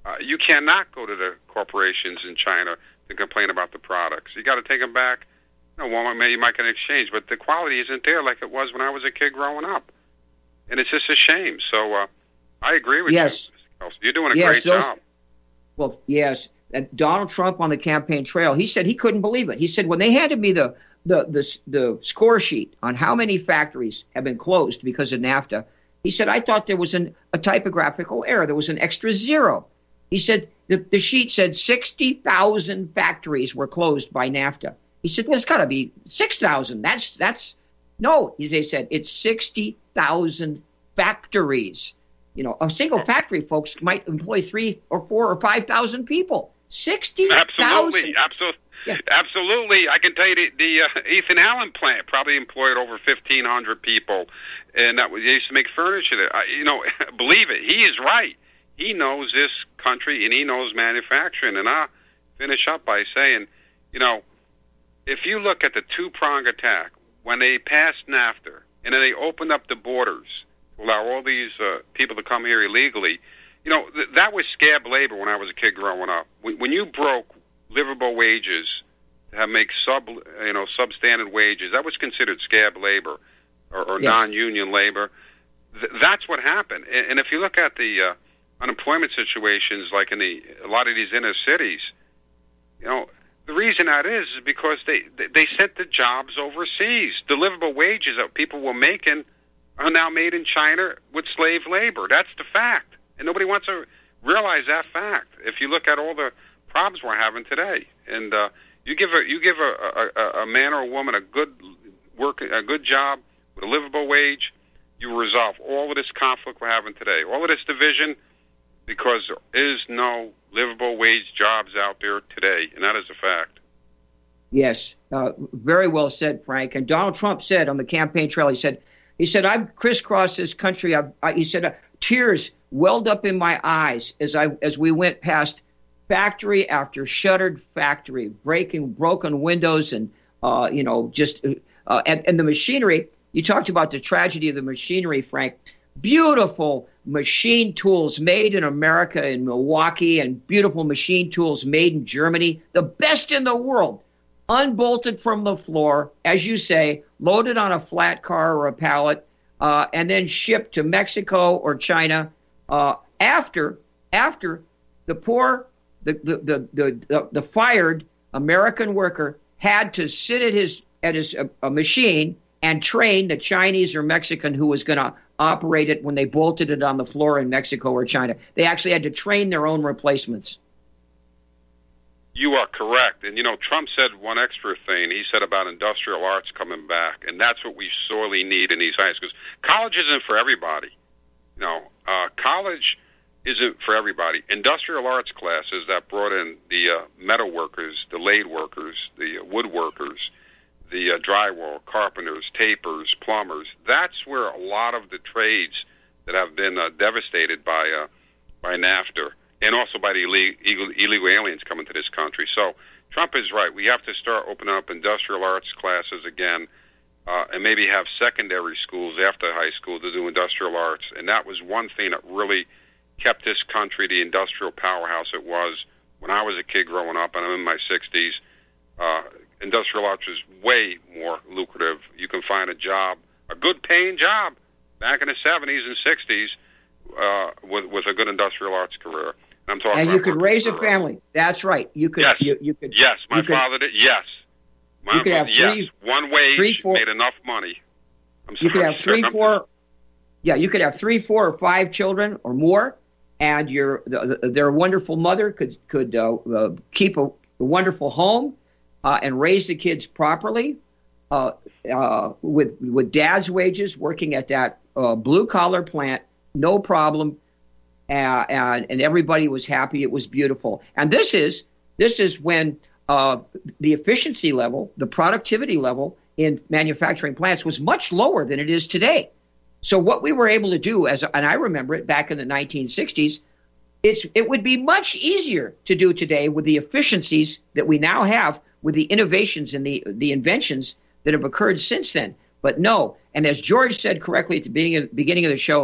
Uh, you cannot go to the corporations in China to complain about the products. You got to take them back. You know, Walmart, maybe you might get an exchange, but the quality isn't there like it was when I was a kid growing up. And it's just a shame. So uh, I agree with yes. you, Mister Kelsey. You're doing a yes, great those, job. Well, yes. And Donald Trump on the campaign trail, he said he couldn't believe it. He said when they handed me the the the, the score sheet on how many factories have been closed because of NAFTA, he said, I thought there was an, a typographical error. There was an extra zero. He said the, the sheet said sixty thousand factories were closed by NAFTA. He said, well, it's got to be six thousand. That's, that's, no, they said it's sixty thousand factories. You know, a single factory, folks, might employ three or four or five thousand people. sixty thousand. Absolutely, absolutely. Yeah. Absolutely. I can tell you the, the uh, Ethan Allen plant probably employed over fifteen hundred people, and that was, they used to make furniture there. I, you know, believe it, he is right. He knows this country, and he knows manufacturing. And I'll finish up by saying, you know, if you look at the two-prong attack, when they passed NAFTA, and then they opened up the borders to allow all these uh, people to come here illegally, you know, th- that was scab labor when I was a kid growing up. When, when you broke livable wages to have make sub, you know, substandard wages, that was considered scab labor or, or yes. non-union labor. Th- that's what happened. And, and if you look at the uh, unemployment situations, like in the a lot of these inner cities, you know, the reason that is is because they they sent the jobs overseas. The livable wages that people were making are now made in China with slave labor. That's the fact, and nobody wants to realize that fact. If you look at all the problems we're having today, and uh, you give a you give a, a, a man or a woman a good work a good job with a livable wage, you resolve all of this conflict we're having today, all of this division, because there is no livable wage jobs out there today, and that is a fact. Yes, uh, very well said, Frank. And Donald Trump said on the campaign trail, he said, he said, I've crisscrossed this country. I've, I, he said, uh, tears welled up in my eyes as I as we went past factory after shuttered factory, breaking broken windows, and uh, you know, just uh, and, and the machinery. You talked about the tragedy of the machinery, Frank. Beautiful machine tools made in America, in Milwaukee, and beautiful machine tools made in Germany, the best in the world, unbolted from the floor, as you say, loaded on a flat car or a pallet, uh, and then shipped to Mexico or China uh, after after the poor, the the, the the the the fired American worker had to sit at his at his uh, a machine and train the Chinese or Mexican who was going to operate it when they bolted it on the floor in Mexico or China. They actually had to train their own replacements. You are correct. And, you know, Trump said one extra thing. He said about industrial arts coming back, and that's what we sorely need in these high schools. College isn't for everybody. You know, uh, college isn't for everybody. Industrial arts classes that brought in the uh, metal workers, the lathe workers, the uh, woodworkers, the uh, drywall, carpenters, tapers, plumbers, that's where a lot of the trades that have been uh, devastated by uh, by NAFTA and also by the illegal, illegal aliens coming to this country. So Trump is right. We have to start opening up industrial arts classes again uh, and maybe have secondary schools after high school to do industrial arts. And that was one thing that really kept this country the industrial powerhouse it was when I was a kid growing up, and I'm in my sixties. Uh, industrial arts is way more lucrative. You can find a job, a good-paying job, back in the seventies and sixties uh, with, with a good industrial arts career. And I'm talking and about you could raise a career. family. That's right. You could. Yes. You, you could. Yes, my you could, father did. Yes. My you could have yes. three. One wage three, four, made enough money. I'm sorry, you could have three, I'm, four. Yeah, you could have three, four, or five children or more, and your the, the, their wonderful mother could could uh, uh, keep a, a wonderful home uh, and raise the kids properly uh, uh, with with dad's wages, working at that uh, blue collar plant, no problem. Uh, and, and everybody was happy. It was beautiful. And this is this is when uh, the efficiency level, the productivity level in manufacturing plants was much lower than it is today. So what we were able to do, as and I remember it back in the nineteen sixties, it's it would be much easier to do today with the efficiencies that we now have, with the innovations and the the inventions that have occurred since then. But no, and as George said correctly at the beginning of, beginning of the show,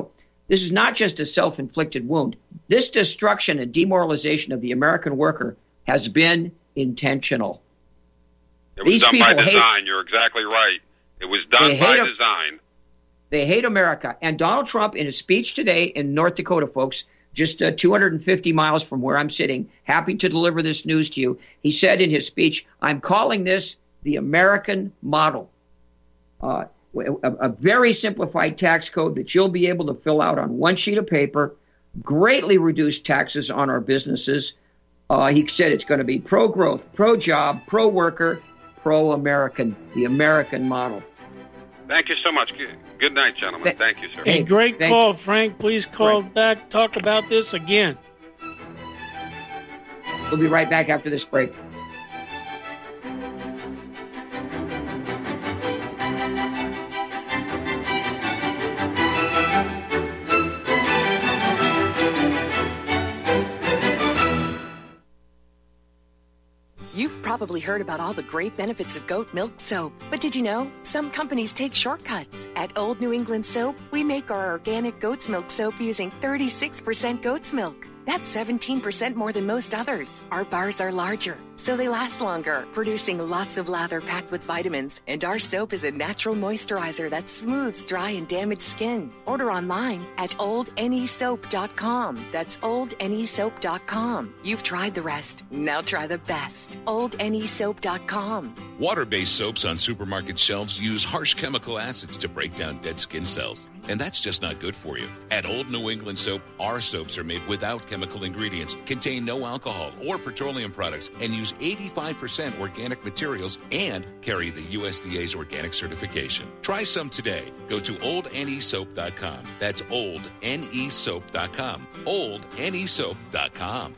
This is not just a self-inflicted wound. This destruction and demoralization of the American worker has been intentional. It was These done by people hate- design. You're exactly right. It was done They by hate a- design. They hate America. And Donald Trump, in his speech today in North Dakota, folks, just uh, two hundred fifty miles from where I'm sitting, happy to deliver this news to you, he said in his speech, I'm calling this the American model. Uh, a, a very simplified tax code that you'll be able to fill out on one sheet of paper, greatly reduced taxes on our businesses. Uh, he said it's going to be pro-growth, pro-job, pro-worker, pro-American, the American model. Thank you so much. Good, good night, gentlemen. Thank you, sir. Hey, great thank call, Frank. Please call Right. back, talk about this again. We'll be right back after this break. You've probably heard about all the great benefits of goat milk soap. But did you know some companies take shortcuts? At Old New England Soap, we make our organic goat's milk soap using thirty-six percent goat's milk. That's seventeen percent more than most others. Our bars are larger, so they last longer, producing lots of lather packed with vitamins. And our soap is a natural moisturizer that smooths dry and damaged skin. Order online at old n e soap dot com. That's old n e soap dot com. You've tried the rest. Now try the best. old n e soap dot com. Water-based soaps on supermarket shelves use harsh chemical acids to break down dead skin cells. And that's just not good for you. At Old New England Soap, our soaps are made without chemical ingredients, contain no alcohol or petroleum products, and use eighty-five percent organic materials and carry the U S D A's organic certification. Try some today. Go to old n e soap dot com. That's old n e soap dot com. old n e soap dot com.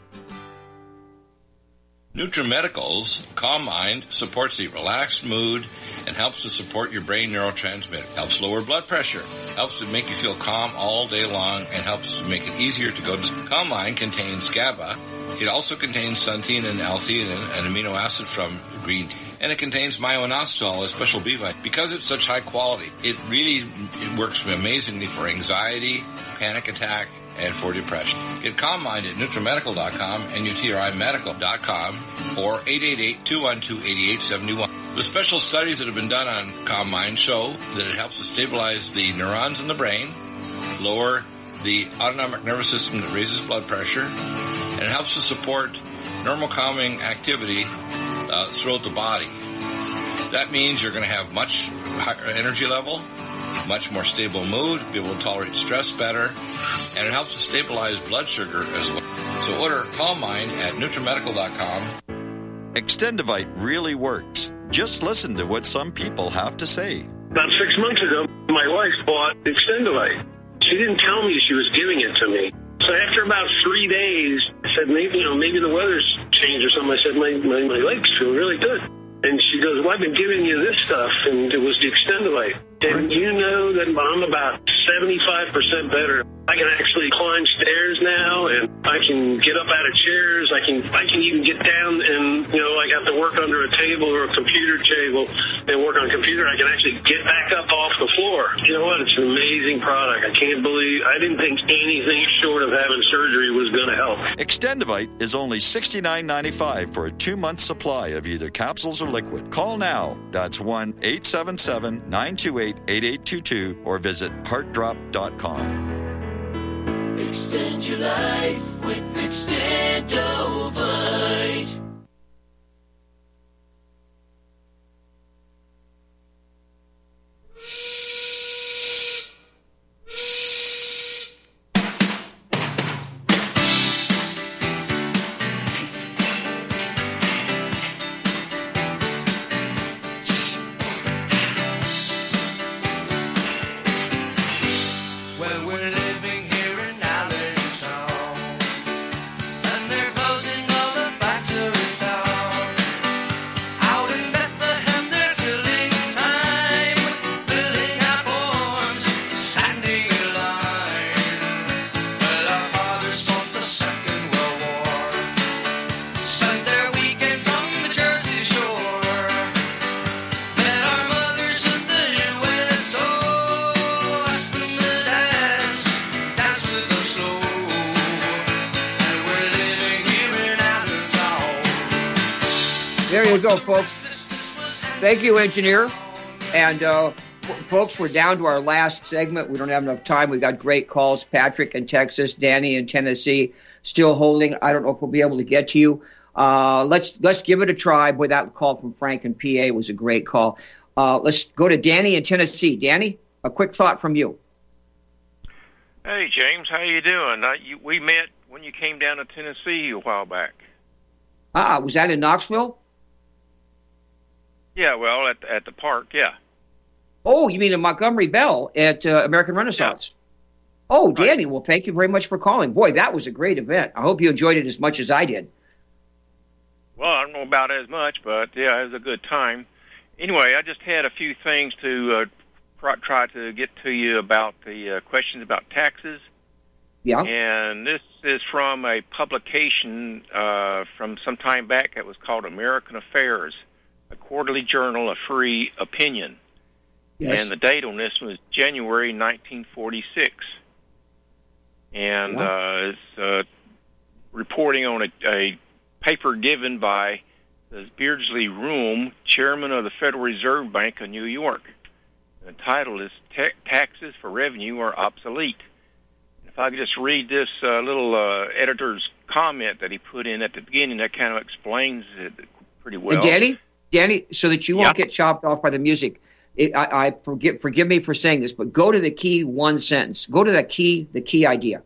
NutriMedical's Calm Mind supports the relaxed mood and helps to support your brain neurotransmitter, helps lower blood pressure, helps to make you feel calm all day long, and helps to make it easier to go to sleep. Calm Mind contains GABA. It also contains xanthine and L-theanine, an amino acid from green tea. And it contains myo-inositol, a special B vitamin. Because it's such high quality, it really it works amazingly for anxiety, panic attack, and for depression. Get Calm Mind at NutriMedical dot com, N U T R I medical dot com, or eight eight eight, two one two, eight eight seven one. The special studies that have been done on Calm Mind show that it helps to stabilize the neurons in the brain, lower the autonomic nervous system that raises blood pressure, and it helps to support normal calming activity uh, throughout the body. That means you're going to have much higher energy level, much more stable mood, be able to tolerate stress better, and it helps to stabilize blood sugar as well. So order Calm Mind at NutriMedical dot com. Extendivite really works. Just listen to what some people have to say. About six months ago, my wife bought Extendivite. She didn't tell me she was giving it to me. So after about three days, I said, maybe, you know, maybe the weather's changed or something. I said, my, my, my legs feel really good. And she goes, well, I've been giving you this stuff, and it was the Extendivite. And you know that I'm about seventy-five percent better. I can actually climb stairs now, and I can get up out of chairs. I can I can even get down and, you know, I got to work under a table or a computer table and work on a computer. I can actually get back up off the floor. You know what? It's an amazing product. I can't believe, I didn't think anything short of having surgery was going to help. Extendivite is only sixty-nine ninety-five for a two-month supply of either capsules or liquid. Call now. That's one eight seven seven, nine two eight, eight eight two two or visit heart drop dot com. Extend your life with Extendovite. Well, we're living here in Allentown, and they're closing all the factories. There you go, folks. Thank you, engineer. And, uh, folks, we're down to our last segment. We don't have enough time. We've got great calls. Patrick in Texas, Danny in Tennessee, still holding. I don't know if we'll be able to get to you. Uh, let's let's give it a try. Boy, that call from Frank in P A was a great call. Uh, let's go to Danny in Tennessee. Danny, a quick thought from you. Hey, James, how you doing? Uh, you, we met when you came down to Tennessee a while back. Ah, was that in Knoxville? Yeah, well, at at the park, yeah. Oh, you mean in Montgomery Bell at uh, American Renaissance? Yeah. Oh, Danny, right. Well, thank you very much for calling. Boy, that was a great event. I hope you enjoyed it as much as I did. Well, I don't know about as much, but yeah, it was a good time. Anyway, I just had a few things to uh, try to get to you about the uh, questions about taxes. Yeah. And this is from a publication uh, from some time back that was called American Affairs, a quarterly journal of free opinion. Yes. And the date on this was January nineteen forty-six. And yeah. uh, it's uh, reporting on a, a paper given by the Beardsley Room, chairman of the Federal Reserve Bank of New York. The title is Ta- Taxes for Revenue Are Obsolete. If I could just read this uh, little uh, editor's comment that he put in at the beginning, that kind of explains it pretty well. Hey, Danny, Danny, so that you won't yeah. get chopped off by the music, it, I, I forgive, forgive me for saying this, but go to the key one sentence. Go to the key, the key idea.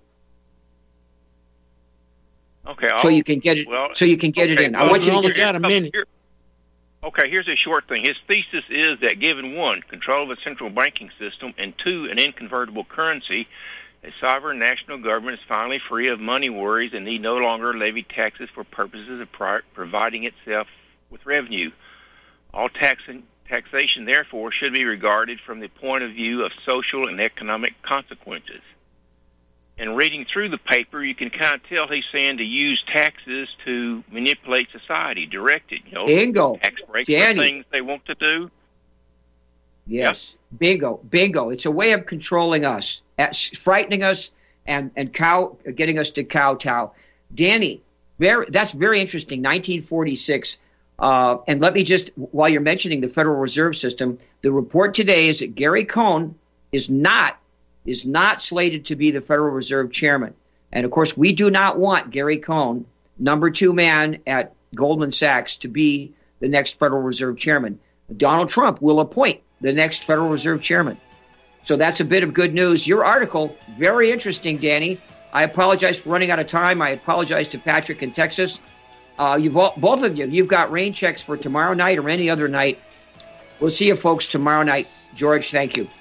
Okay, so I'll, you can get it. Well, so you can get okay, it in. Well, I want you to here, get a minute. Here, okay, here's a short thing. His thesis is that given one, control of the central banking system, and two, an inconvertible currency, a sovereign national government is finally free of money worries and need no longer levy taxes for purposes of pri- providing itself with revenue. All tax and taxation, therefore, should be regarded from the point of view of social and economic consequences. And reading through the paper, you can kind of tell he's saying to use taxes to manipulate society, direct it, you know. Bingo. Tax breaks Danny. for things they want to do. Yes. Yep. Bingo. Bingo. It's a way of controlling us, at frightening us, and, and cow, getting us to kowtow. Danny, very, that's very interesting, nineteen forty-six. Uh, and let me just, while you're mentioning the Federal Reserve System, the report today is that Gary Cohn is not is not slated to be the Federal Reserve Chairman. And, of course, we do not want Gary Cohn, number two man at Goldman Sachs, to be the next Federal Reserve Chairman. Donald Trump will appoint the next Federal Reserve Chairman. So that's a bit of good news. Your article, very interesting, Danny. I apologize for running out of time. I apologize to Patrick in Texas. Uh, you've all, both of you, you've got rain checks for tomorrow night or any other night. We'll see you folks tomorrow night. George, thank you.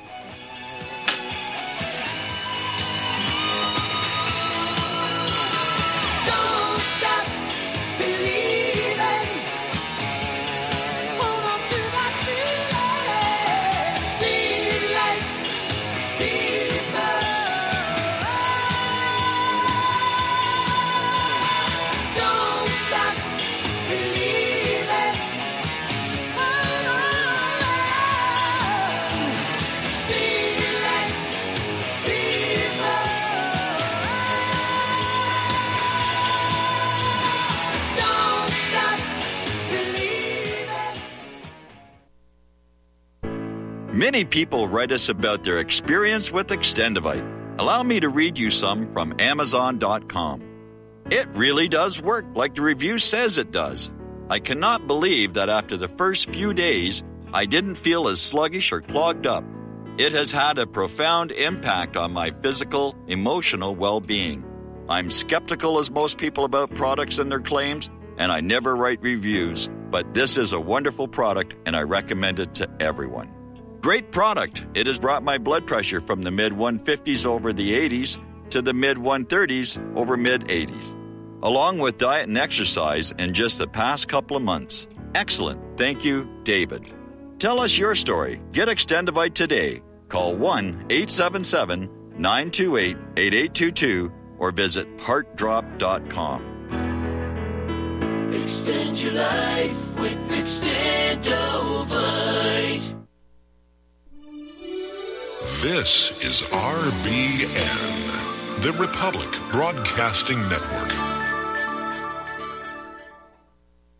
Many people write us about their experience with Extendivite. Allow me to read you some from Amazon dot com. It really does work like the review says it does. I cannot believe that after the first few days, I didn't feel as sluggish or clogged up. It has had a profound impact on my physical, emotional well-being. I'm skeptical as most people about products and their claims, and I never write reviews, but this is a wonderful product and I recommend it to everyone. Great product. It has brought my blood pressure from the mid one fifties over the eighties to the mid one thirties over mid eighties, along with diet and exercise in just the past couple of months. Excellent. Thank you, David. Tell us your story. Get Extendivite today. Call one eight seven seven, nine two eight, eight eight two two or visit heart drop dot com. Extend your life with Extendovite. This is R B N, the Republic Broadcasting Network.